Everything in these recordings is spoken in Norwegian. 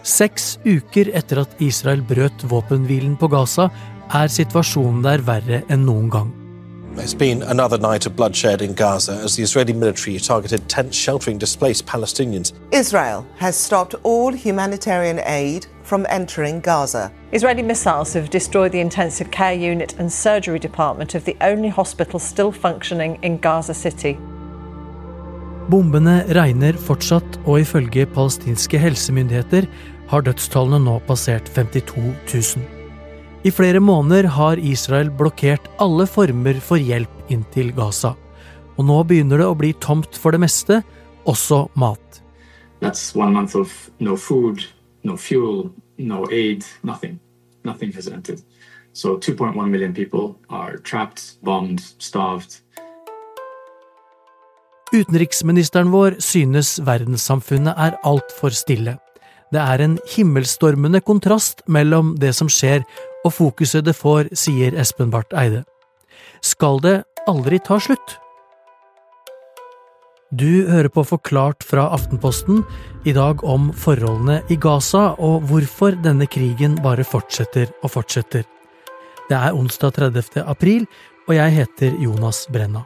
6 uker etter at Israel brøt våpenhvilen på Gaza, situasjonen der verre enn noen gang. It's been another night of bloodshed in Gaza as the Israeli military targeted tents sheltering displaced Palestinians. Israel has stopped all humanitarian aid from entering Gaza. Israeli missiles have destroyed the intensive care unit and surgery department of the only hospital still functioning in Gaza City. Bombene regner fortsatt, og ifølge palestinske helsemyndigheter har dødstallene nå passert 52 000. I flere måneder har Israel blokkert alle former for hjelp inn til Gaza, og nå begynner det å bli tomt for det meste, også mat. That's 1 month of no food, no fuel, no aid, nothing. Nothing has entered. So 2.1 million people are trapped, bombed, starved. Utenriksministeren vår synes verdenssamfunnet alt for stille. Det en himmelstormende kontrast mellom det som skjer og fokuset det får, sier Espen Barth Eide. Skal det aldri ta slutt? Du hører på Forklart fra Aftenposten, i dag om forholdene i Gaza og hvorfor denne krigen bare fortsetter og fortsetter. Det onsdag 30. april, og jeg heter Jonas Brenna.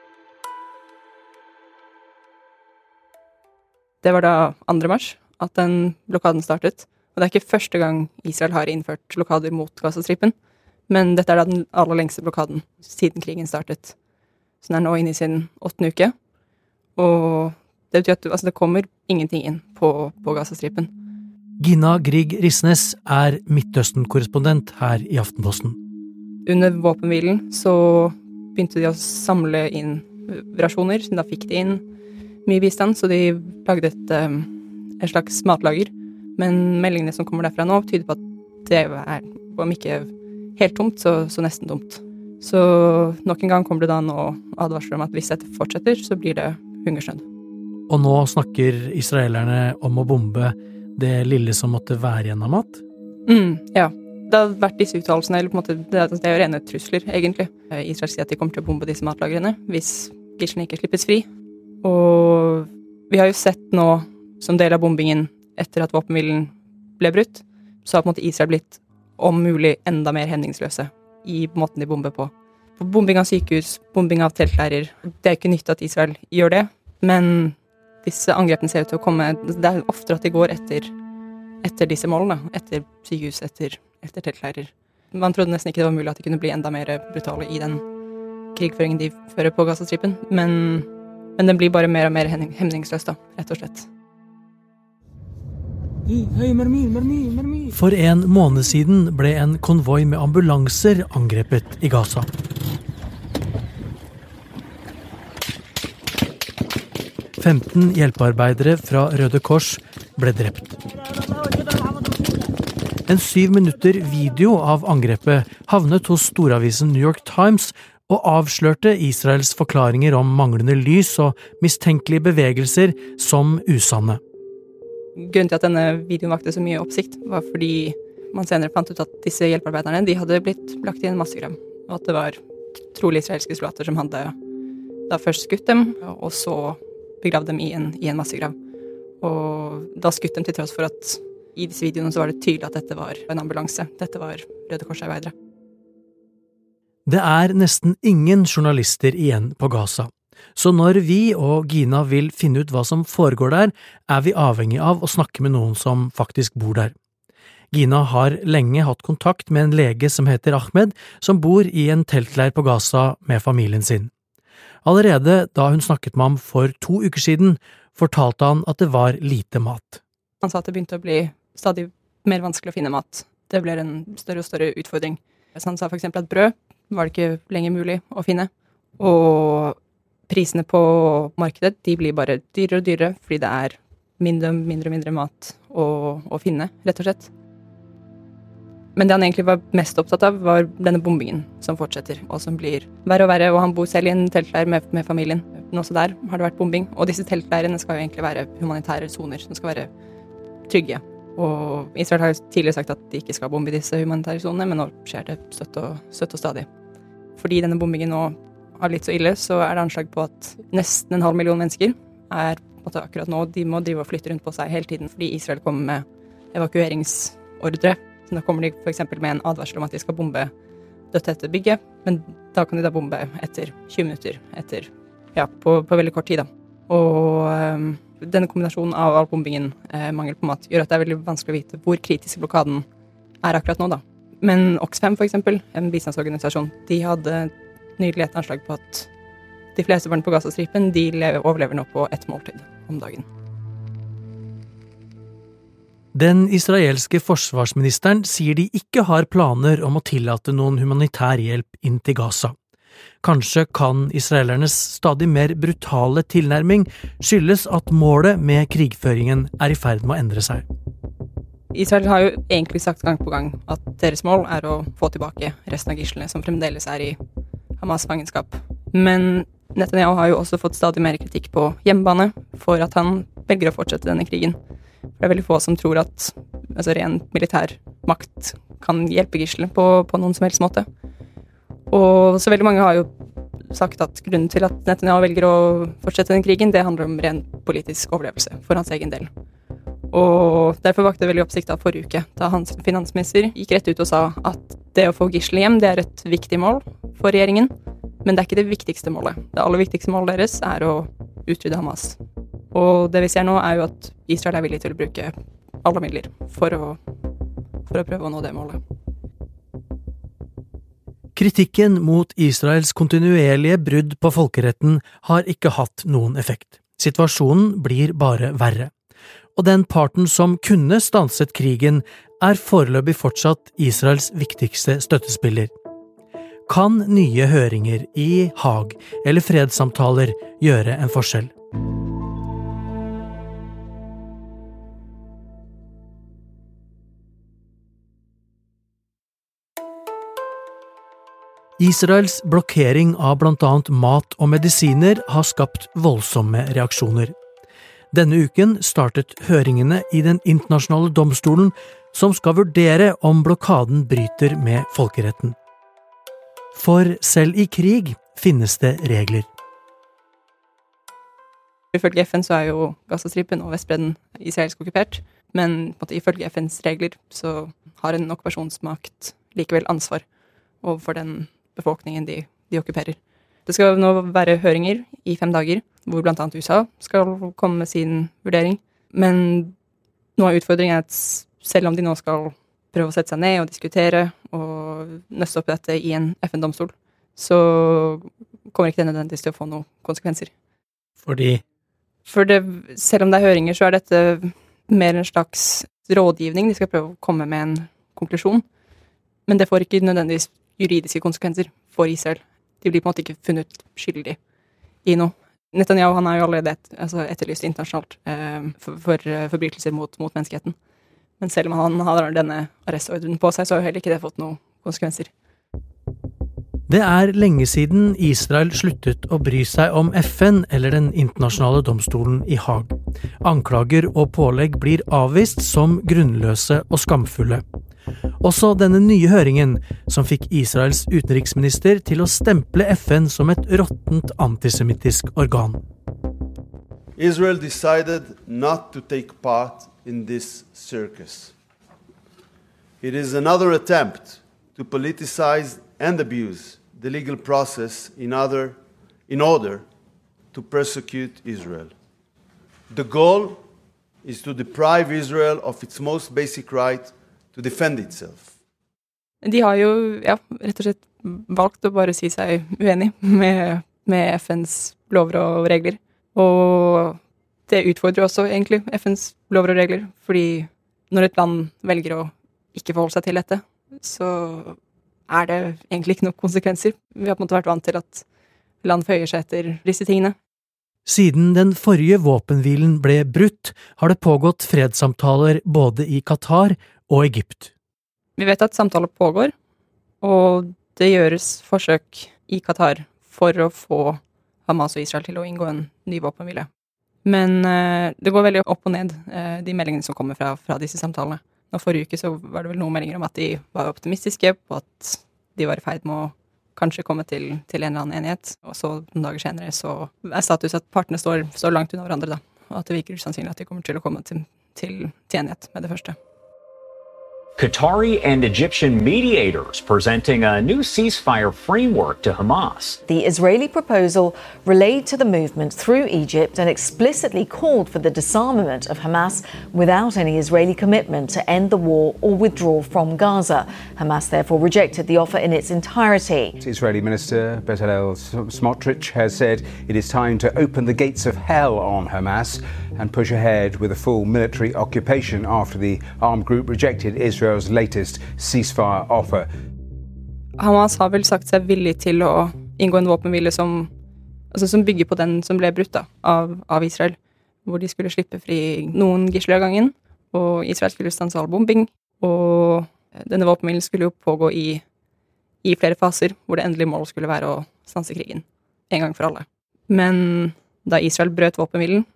Det var da 2. mars at den blokaden startet. Og det ikke første gang Israel har innført blokader mot Gazastripen, men dette da den aller lengste blokaden siden krigen startet. Så den nå inne i sin 8. uke, og det betyr at det kommer ingenting inn på Gazastripen. Gina Grieg Risnes Midtøsten-korrespondent her i Aftenposten. Under våpenhvilen så begynte de å samle inn rasjoner, så da fikk de inn mye bistand, så de lagde et slags matlager. Men meldingene som kommer derfra nå tyder på at det om ikke helt tomt, så nesten tomt. Så nok en gang kommer det da nå advarsler om at hvis dette fortsetter, så blir det hungersnød. Og nå snakker israelerne om å bombe det lille som måtte være igjen av mat? Ja. Det har vært disse uttalelsene, eller på en måte, det rene trusler, egentlig. Israel sier at de kommer til å bombe disse matlagrene hvis gislene ikke slippes fri. Og vi har jo sett nå, som del av bombingen, etter at våpenhvilen ble brutt, så har på en måte Israel blitt om mulig enda mer hemningsløse i måten de bomber på. Bombing av sykehus, bombing av teltleirer, det ikke nytt at Israel gjør det, men disse angrepene ser ut til å komme, det oftere at de går etter disse målene, etter sykehus, etter teltleirer. Man trodde nesten ikke det var mulig at de kunne bli enda mer brutale i den krigføringen de fører på Gazastripen, men den blir bare mer og mer hemningsløs da, rett og slett. For en måned siden ble en konvoi med ambulanser angrepet i Gaza. «15 hjelpearbeidere fra Røde Kors ble drept. En 7 minutter video av angrepet havnet hos storavisen New York Times og avslørte Israels forklaringer om manglende lys og mistenkelige bevegelser som usanne. Grunnen til at denne videoen vakte så mye oppsikt var fordi man senere fant ut at disse hjelpearbeiderne de hadde blitt lagt i en massegrav, og at det var trolig israelske soldater som hadde da først skutt dem, og så begravd dem i en massegrav. Og da skutt dem til tross for at i disse videoene så var det tydelig at dette var en ambulanse. Dette var Røde Kors-arbeidere. Det nesten ingen journalister igjen på Gaza. Så når vi og Gina vil finne ut hva som foregår der, vi avhengig av å snakke med noen som faktisk bor der. Gina har lenge hatt kontakt med en lege som heter Ahmed, som bor i en teltleir på Gaza med familien sin. Allerede da hun snakket med ham for 2 uker siden, fortalte han at det var lite mat. Han sa at det begynte å bli stadig mer vanskelig å finne mat. Det ble en større og større utfordring. Så han sa for eksempel at brød var det ikke lenger mulig å finne, og prisene på markedet, de blir bare dyrere og dyrere, fordi det mindre mat å finne, rett og slett. Men det han egentlig var mest opptatt av, var denne bombingen som fortsetter, og som blir verre og verre, og han bor selv i en teltleir med familien. Men også der har det vært bombing, og disse teltleirene skal jo egentlig være humanitære zoner, som skal være trygge. Og Israel har tidligere sagt at de ikke skal bombe disse humanitære zonene, men nå skjer det støtt og stadig. Fordi denne bombingen nå har blitt så ille, så det anslag på at nesten 500 000 mennesker på en måte akkurat nå, de må drive og flytte rundt på seg hele tiden, fordi Israel kommer med evakueringsordre. Så da kommer de for eksempel med en advarsel om at de skal bombe dette bygget, men da kan de da bombe etter 20 minutter, på veldig kort tid da. Og denne kombinasjonen av all bombingen, mangel på mat, gjør at det veldig vanskelig å vite hvor kritisk blokaden akkurat nå da. Men Oxfam for eksempel, en bistandsorganisasjon, de hadde nylig et anslag på at de fleste barn på Gazastripen, de overlever nå på ett måltid om dagen. Den israelske forsvarsministeren sier de ikke har planer om å tillate noen humanitær hjelp inn til Gaza. Kanskje kan israelernes stadig mer brutale tilnærming skyldes at målet med krigføringen i ferd med å endre seg. Israel har jo egentlig sagt gang på gang at deres mål å få tilbake resten av gislene som fremdeles i Hamas fangenskap. Men Netanyahu har jo også fått stadig mer kritikk på hjemmebane for at han velger å fortsette denne krigen. Det veldig få som tror at ren militær makt kan hjelpe gislene på noen som helst måte. Og så veldig mange har jo sagt at grunnen til at Netanyahu velger å fortsette den krigen, det handler om ren politisk overlevelse for hans egen del. Og derfor vakte det veldig oppsikt av forrige uke, da hans finansminister gikk rett ut og sa at det å få gislene hjem, det et viktig mål for regjeringen, men det ikke det viktigste målet. Det aller viktigste målet deres å utrydde Hamas. Og det vi ser nå jo at Israel villig til å bruke alle midler for å prøve å nå det målet. Kritikken mot Israels kontinuerlige brudd på folkeretten har ikke hatt noen effekt. Situasjonen blir bare verre. Og den parten som kunne stanset krigen, foreløpig fortsatt Israels viktigste støttespiller. Kan nye høringer i Haag eller fredssamtaler gjøre en forskjell? Israels blokkering av blant annet mat og medisiner har skapt voldsomme reaksjoner. Denne uken startet høringene i den internasjonale domstolen som skal vurdere om blokaden bryter med folkeretten. For selv i krig finnes det regler. Ifølge FN så jo Gazastripen og Vestbredden israelsk okkupert, men ifølge FNs regler så har en okkupasjonsmakt likevel ansvar overfor den befolkningen de okkuperer. Det skal nå være høringer i 5 dager, hvor blant annet USA skal komme med sin vurdering. Men noe av utfordringen at selv om de nå skal prøve å sette seg ned og diskutere og nøste opp dette i en FN-domstol, så kommer ikke det nødvendigvis til å få noen konsekvenser. Fordi? Selv om det høringer, så dette mer en slags rådgivning. De skal prøve å komme med en konklusjon, men det får ikke nødvendigvis juridiske konsekvenser for Israel. De blir på en måte ikke funnet skyldig i noe. Netanyahu han jo allerede etterlyst internasjonalt for forbrytelser mot menneskeheten. Men selv om han har denne arrestordren på seg, så har heller ikke det fått noen konsekvenser. Det lenge siden Israel sluttet å bry seg om FN eller den internasjonale domstolen i Haag. Anklager og pålegg blir avvist som grunnløse og skamfulle. Også denne nye høringen, som fikk Israels utenriksminister til å stemple FN som et råttent antisemittisk organ. Israel decided not to take part in this circus. It is another attempt to politicize and abuse the legal process in order to persecute Israel. The goal is to deprive Israel of its most basic right to defend itself. De har jo rett og slett valgt å bare si seg uenig med FNs lover og regler. Og det utfordrer også egentlig FNs lover og regler, fordi når et land velger å ikke forholde seg til dette, så det egentlig ikke noen konsekvenser. Vi har på en måte vært vant til at land føyer seg etter disse tingene. Siden den forrige våpenhvilen ble brutt, har det pågått fredssamtaler både i Qatar og Egypt. Vi vet at samtaler pågår, og det gjøres forsøk i Qatar for å få Hamas og Israel til å inngå en ny våpenhvile. Men det går veldig opp og ned, de meldingene som kommer fra disse samtalene. Og forrige uke så var det vel noen meldinger om at de var optimistiske på at de var i ferd med å kanskje komme til en eller annen enighet. Og så noen dager senere så status at partene står langt unna hverandre da. Og at det virker usannsynlig at de kommer til å komme til enighet med det første. Qatari and Egyptian mediators presenting a new ceasefire framework to Hamas. The Israeli proposal relayed to the movement through Egypt and explicitly called for the disarmament of Hamas without any Israeli commitment to end the war or withdraw from Gaza. Hamas therefore rejected the offer in its entirety. Israeli Minister Bezalel Smotrich has said it is time to open the gates of hell on Hamas and push ahead with a full military occupation after the armed group rejected Israel's latest ceasefire offer. Hamas har vel sagt seg villig til å inngå en våpenhvile som bygger på den som ble brutt av Israel, hvor de skulle slippe fri noen gisler av gangen, og Israel skulle stanse all bombing, og denne våpenhvilen skulle jo pågå i flere faser, hvor det endelige målet skulle være å stanse krigen, en gang for alle. Men da Israel brøt våpenhvilen,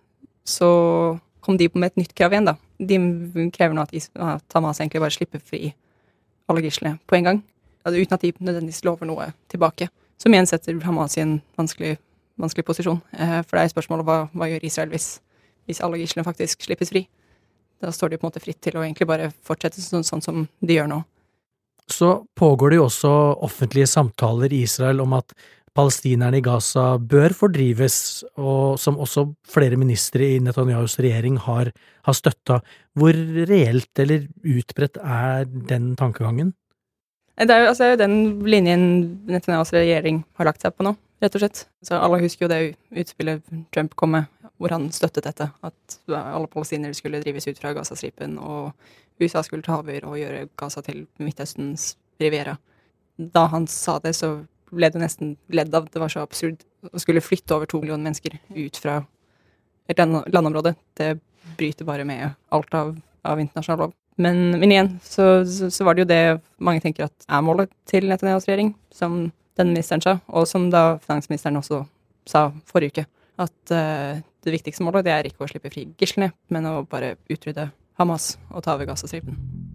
så kom de på med et nytt krav igjen da. De krever nå at Hamas egentlig bare slipper fri alle gislene på en gang, uten at de nødvendigvis lover noe tilbake, som igjen setter Hamas i en vanskelig posisjon. For det er spørsmålet hva gjør Israel hvis alle gislene faktisk slippes fri? Da står de på en måte fritt til å egentlig bare fortsette sånn som de gjør nå. Så pågår det jo også offentlige samtaler i Israel om at palestinerne i Gaza bør fordrives, og som også flere ministre i Netanyahus regjering har støttet. Hvor reelt eller utbredt er den tankegangen? Det er jo den linjen Netanyahus regjering har lagt seg på nå, rett og slett. Så alle husker jo det utspillet Trump kom med, hvor han støttet dette, at alle palestinere skulle drives ut fra Gazastripen, og USA skulle ta over og gjøre Gaza til Midtøstens riviera. Da han sa det, så ble det nesten ledd av. Det var så absurd å skulle flytte over 2 millioner mennesker ut fra et landområde. Det bryter bare med alt av internasjonal lov. Men igjen, så var det jo det mange tenker at er målet til Netanyahus regjering, som den ministeren sa, og som da finansministeren også sa forrige uke, at det viktigste målet det er ikke å slippe fri gislene, men å bare utrydde Hamas og ta over Gazastripen.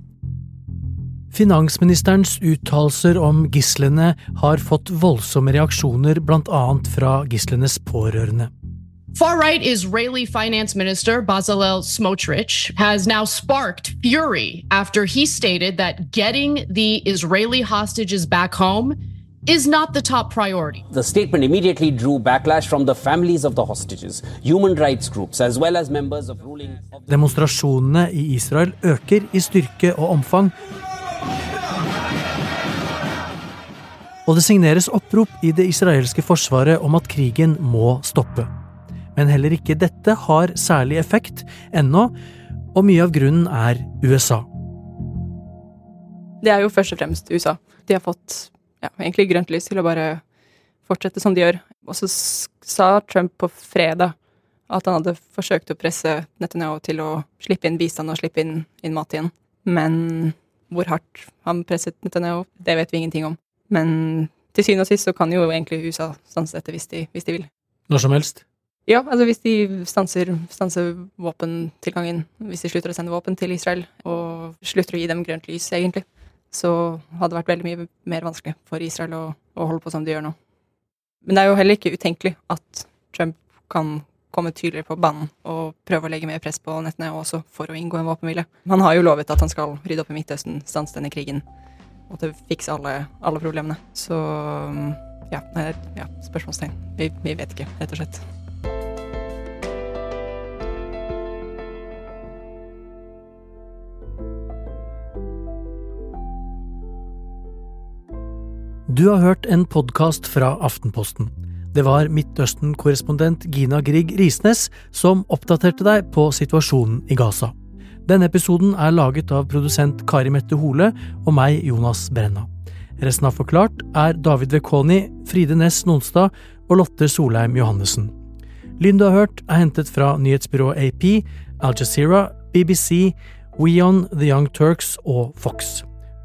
Finansministerens uttalelser om gislene har fått voldsomme reaksjoner blant annet fra gislenes pårørende. Far-right Israeli finance minister Bezalel Smotrich has now sparked fury after he stated that getting the Israeli hostages back home is not the top priority. The statement immediately drew backlash from the families of the hostages, human rights groups, as well as members of ruling... Demonstrasjonene i Israel øker i styrke og omfang, og det signeres opprop i det israelske forsvaret om at krigen må stoppe. Men heller ikke dette har særlig effekt ennå, og mye av grunnen er USA. Det er jo først og fremst USA. De har fått egentlig grønt lys til å bare fortsette som de gjør. Og så sa Trump på fredag at han hadde forsøkt å presse Netanyahu til å slippe inn bistand og slippe inn mat igjen. Men hvor hardt han presset Netanyahu, det vet vi ingenting om. Men til syvende og sist så kan jo egentlig USA stanse dette hvis de vil. Når som helst? Ja, altså hvis de stanser våpentilgangen, hvis de slutter å sende våpen til Israel, og slutter å gi dem grønt lys egentlig, så hadde det vært veldig mye mer vanskelig for Israel å holde på som de gjør nå. Men det er jo heller ikke utenkelig at Trump kan komme tydeligere på banen og prøve å legge mer press på Netanyahu også for å inngå en våpenhvile. Han har jo lovet at han skal rydde opp i Midtøsten, stanse denne krigen, og til å fikse alle problemene. Så ja, spørsmålstegn. Vi vet ikke, rett og slett. Du har hørt en podcast fra Aftenposten. Det var Midtøsten-korrespondent Gina Grieg Risnes som oppdaterte deg på situasjonen i Gaza. Denne episoden er laget av produsent Kari Mette Hole og meg, Jonas Brenna. Resten av Forklart er David Vekoni, Fride Næss Nonstad og Lotte Solheim Johannessen. Lyden du har hørt er hentet fra nyhetsbyrået AP, Al Jazeera, BBC, WION, The Young Turks og Fox.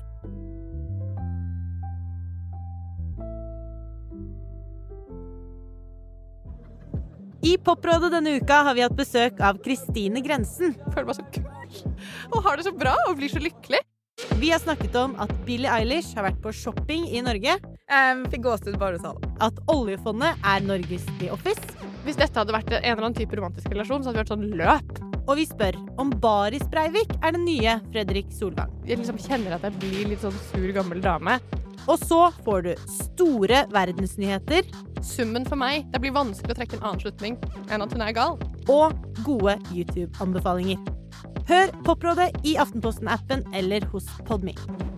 I Poprådet denne uka har vi hatt besøk av Kristine Grensen. Føler meg så kul. Og har det så bra og blir så lykkelig. Vi har snakket om at Billie Eilish har vært på shopping i Norge. Fikk gåsehud bare å sa det. At oljefondet er Norges The Office. Hvis dette hadde vært en eller annen type romantisk relasjon, så hadde vi vært sånn løp. Og vi spør om Baris Breivik den nye Fredrik Solvang. Jeg liksom kjenner at jeg blir litt sånn sur gammel dame. Og så får du store verdensnyheter. Summen for meg, det blir vanskelig å trekke en annen slutning enn at hun gal. Og gode YouTube-anbefalinger. Hør Poprådet i Aftenposten-appen eller hos Podme.